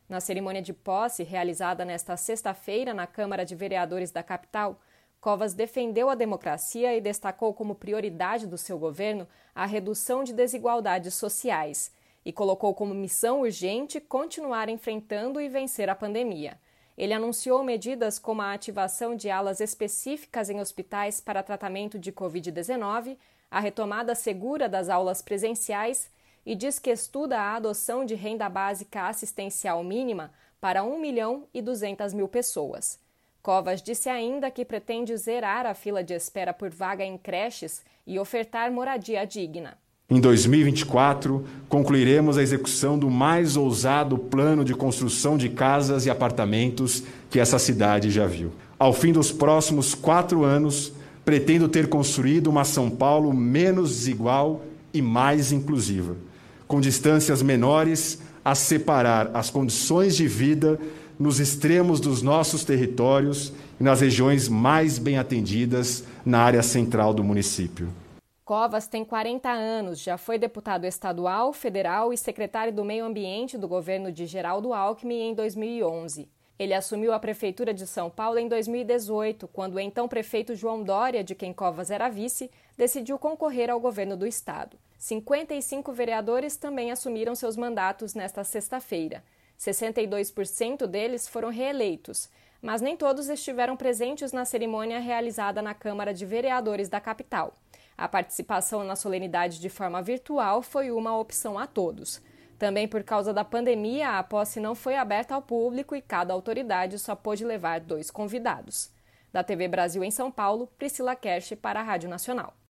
Na cerimônia de posse, realizada nesta sexta-feira na Câmara de Vereadores da capital, Covas defendeu a democracia e destacou como prioridade do seu governo a redução de desigualdades sociais e colocou como missão urgente continuar enfrentando e vencer a pandemia. Ele anunciou medidas como a ativação de alas específicas em hospitais para tratamento de Covid-19, a retomada segura das aulas presenciais e diz que estuda a adoção de renda básica assistencial mínima para 1.200.000 pessoas. Covas disse ainda que pretende zerar a fila de espera por vaga em creches e ofertar moradia digna. Em 2024, concluiremos a execução do mais ousado plano de construção de casas e apartamentos que essa cidade já viu. Ao fim dos próximos 4 anos, pretendo ter construído uma São Paulo menos desigual e mais inclusiva, com distâncias menores a separar as condições de vida nos extremos dos nossos territórios e nas regiões mais bem atendidas na área central do município. Covas tem 40 anos, já foi deputado estadual, federal e secretário do Meio Ambiente do governo de Geraldo Alckmin em 2011. Ele assumiu a Prefeitura de São Paulo em 2018, quando o então prefeito João Dória, de quem Covas era vice, decidiu concorrer ao governo do estado. 55 vereadores também assumiram seus mandatos nesta sexta-feira. 62% deles foram reeleitos, mas nem todos estiveram presentes na cerimônia realizada na Câmara de Vereadores da capital. A participação na solenidade de forma virtual foi uma opção a todos. Também por causa da pandemia, a posse não foi aberta ao público e cada autoridade só pôde levar 2 convidados. Da TV Brasil em São Paulo, Priscila Kersh para a Rádio Nacional.